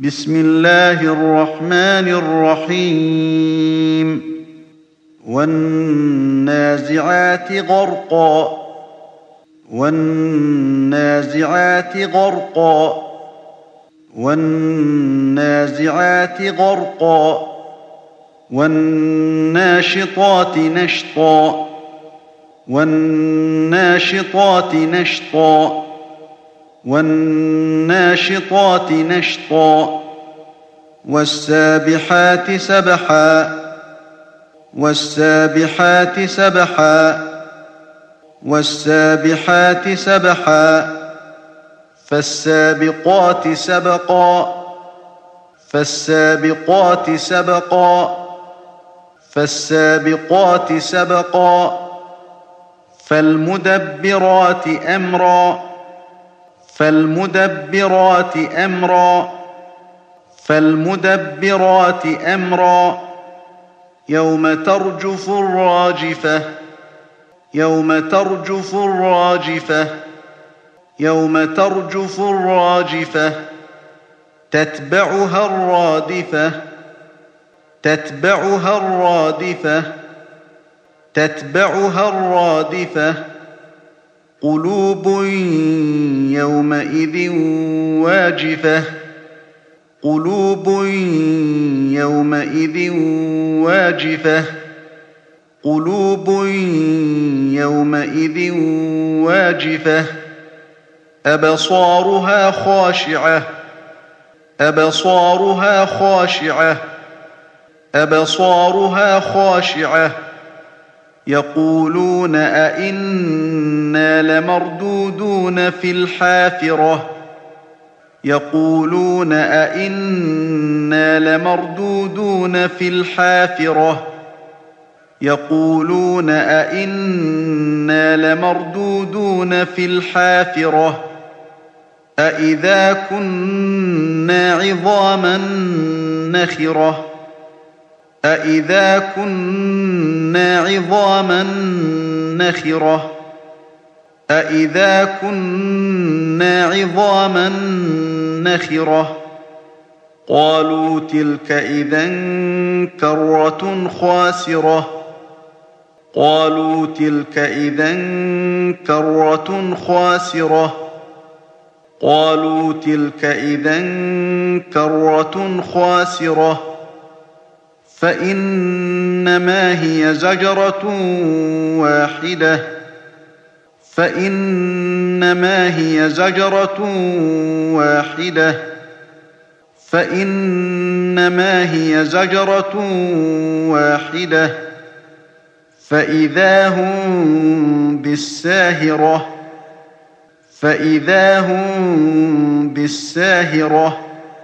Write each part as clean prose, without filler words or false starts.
بسم الله الرحمن الرحيم والنازعات غرقا والنازعات غرقا والنازعات غرقا والناشطات نشطا والناشطات نشطا والناشطات نشطا والسابحات سبحا والسابحات سبحا والسابحات سبحا فالسابقات سبقا فالسابقات سبقا فالسابقات سبقا فالمدبرات أمرا فالمدبرات أمرا فالمدبرات أمرا يوم ترجف الراجفة يوم ترجف الراجفة يوم ترجف الراجفة تتبعها الرادفة تتبعها الرادفة تتبعها الرادفة قلوب يومئذ واجفة قلوب يومئذ واجفة قلوب يومئذ واجفة أبصارها خاشعة أبصارها خاشعة أبصارها خاشعة يقولون أئنا لمردودون في الحافرة يقولون أئنا لمردودون في الحافرة يقولون أئنا لمردودون في الحافرة أئذا كنا عظاما نخرة أئذا كنا عظاما نخرة أئذا كنا عظاما نخرة قالوا تلك إذا كرة خاسرة قالوا تلك إذا كرة خاسرة قالوا تلك إذا كرة خاسرة فإنما هي زجرة واحدة فإنما هي زجرة واحدة فإنما هي زجرة واحدة فإذا هم بالساهرة فإذا هم بالساهرة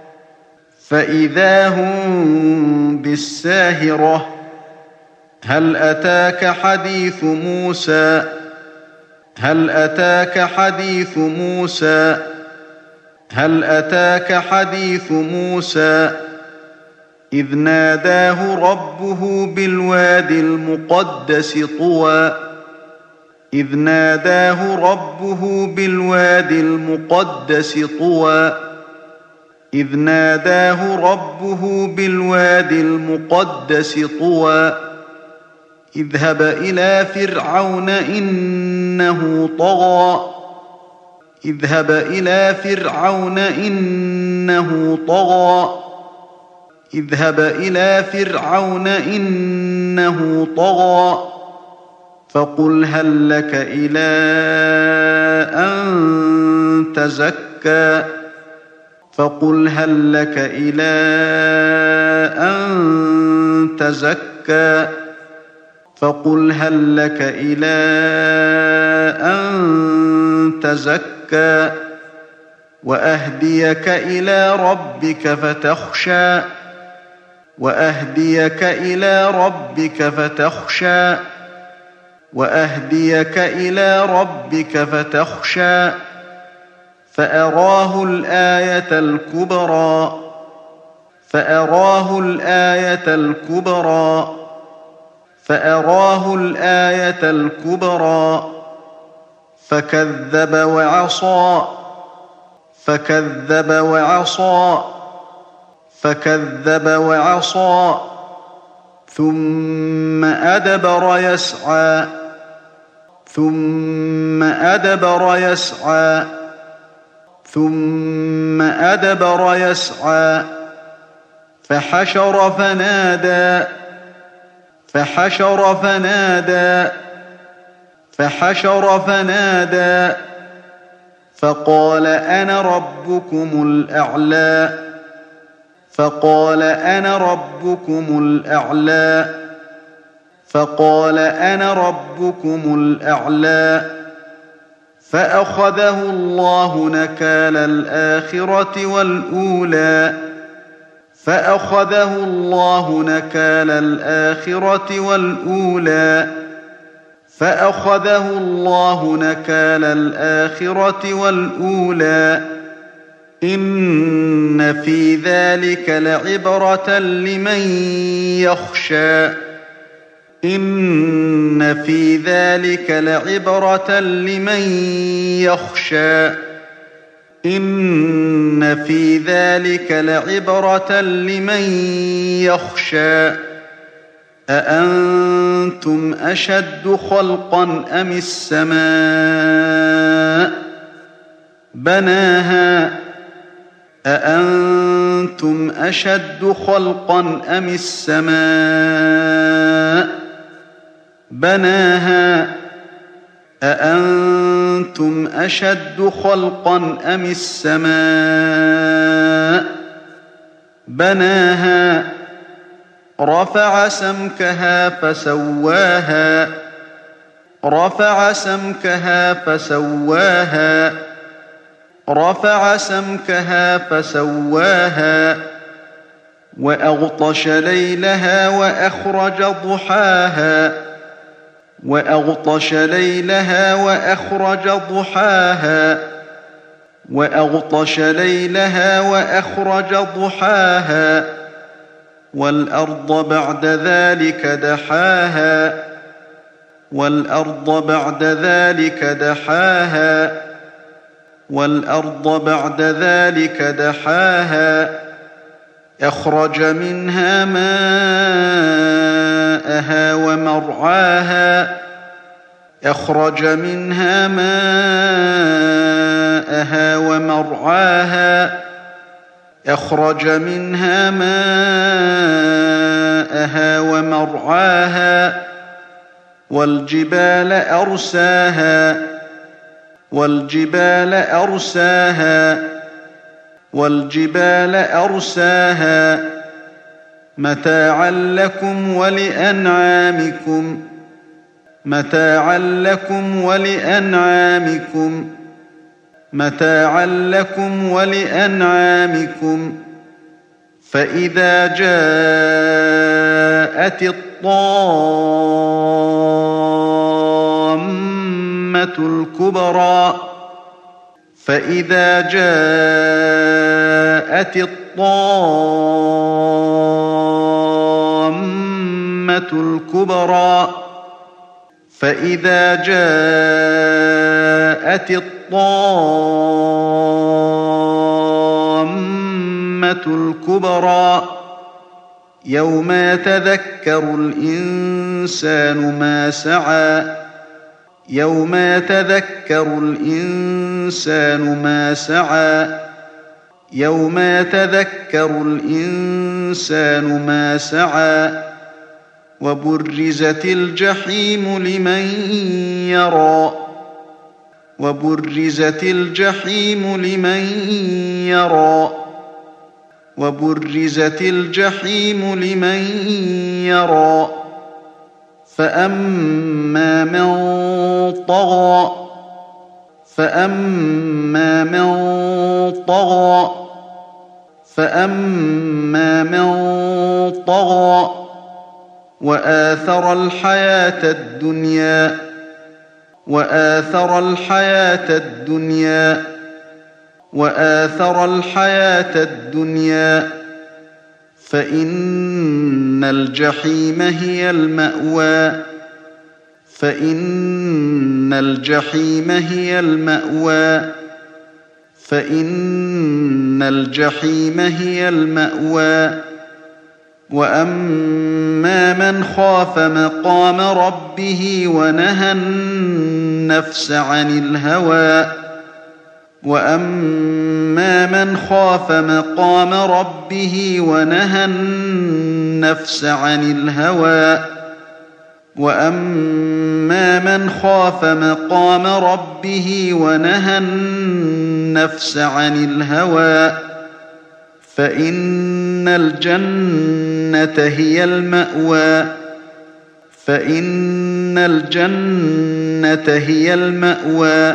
فإذا هم بالساهرة هل أتاك حديث موسى هل أتاك حديث موسى هل أتاك حديث موسى إذ ناداه ربه بالوادي المقدس طوى إذ ناداه ربه بالوادي المقدس طوى إذ ناداه ربه بالوادي المقدس طوى اذهب إلى فرعون إنه طغى اذهب إلى فرعون إنه طغى اذهب إلى فرعون إنه طغى فقل هل لك إلى أن تزكى فقل هل لك إلى أن تزكى فقل هل لك إلى أن تزكى وأهديك إلى ربك فتخشى وأهديك إلى ربك فتخشى وأهديك إلى ربك فتخشى فأراه الآية الكبرى فأراه الآية الكبرى فأراه الآية الكبرى فكذب وعصى فكذب وعصى ثم أدبر يسعى ثم أدبر يسعى ثم أدبر يسعى فحشر فنادى فحشر فنادى فحشر فنادى فقال أنا ربكم الأعلى فقال أنا ربكم الأعلى فقال أنا ربكم الأعلى فأخذه الله نكال الآخرة والأولى فأخذه الله نكال الآخرة والأولى فأخذه الله نكال الآخرة والأولى إن في ذلك لعبرة لمن يخشى إن في ذلك لعبرة لمن يخشى إن في ذلك لعبرة لمن يخشى أأنتم أشد خلقا أم السماء بناها أأنتم أشد خلقا أم السماء بناها أأنتم أشد خلقا أم السماء بناها رفع سمكها فسواها رفع سمكها فسواها رفع سمكها فسواها وأغطش ليلها وأخرج ضحاها وأغطش ليلها وأخرج ضحاها وأغطش ليلها وأخرج ضحاها والأرض بعد ذلك دحاها والأرض بعد ذلك دحاها والأرض بعد ذلك دحاها أخرج منها ماءها ومرعاها أخرج منها ماءها ومرعاها أخرج منها ماءها ومرعاها والجبال أرساها والجبال أرساها والجبال أرساها متاعا لكم ولأنعامكم متاعا لكم ولأنعامكم متاعا لكم ولأنعامكم فإذا جاءت الطامة الكبرى فإذا جاءت الطامة الكبرى فإذا جاءت الطامة الكبرى يوم يتذكر الإنسان ما سعى يوم يتذكر الإنسان ما سعى يوم يتذكر الإنسان ما سعى وبرزت الجحيم لمن يرى وبرزت الجحيم لمن يرى وبرزت الجحيم لمن يرى فأما من طغى فأما من طغى فأما من طغى وآثر الحياة الدنيا وآثر الحياة الدنيا وآثر الحياة الدنيا فإن الجحيم هي المأوى فإن الجحيم هي المأوى فإن الجحيم هي المأوى وأما من خاف مقام ربه ونهى النفس عن الهوى وأما من خاف مقام ربه ونهى النفس عن الهوى وأما من خاف مقام ربه ونهى النفس عن الهوى فإن الجنة هي المأوى فإن الجنة هي المأوى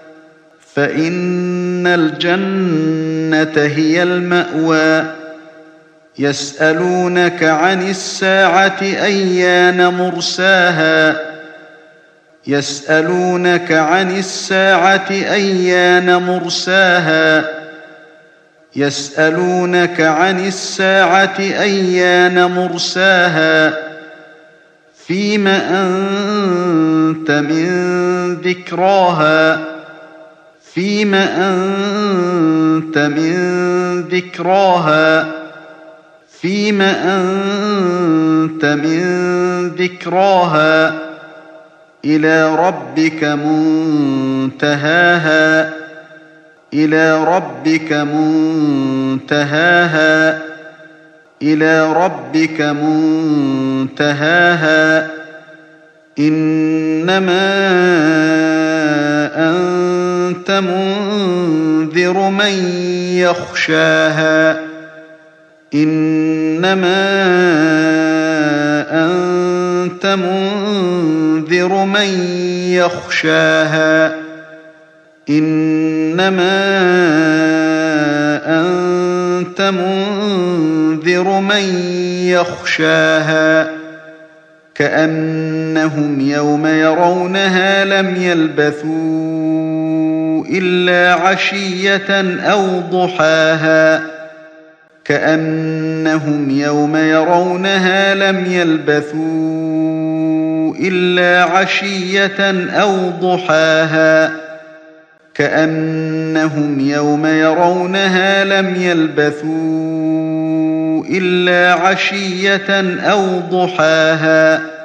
فإن الجنة هي المأوى يسألونك عن الساعة أيان مرساها يسألونك عن الساعة أيان مرساها يسألونك عن الساعة أيان مرساها فيم أنت من ذكراها فيم أنت من ذكراها فيم أنت من ذكراها إلى ربك منتهاها إلى ربك منتهاها إلى ربك منتهاها إنما أنت منذر من يخشاها إنما أنت منذر من يخشاها إنما أنت منذر من يخشاها كأنهم يوم يرونها لم يلبثوا إلا عشية أو ضحاها كأنهم يوم يرونها لم يلبثوا إلا عشية أو ضحاها كأنهم يوم يرونها لم يلبثوا إلا عشية أو ضحاها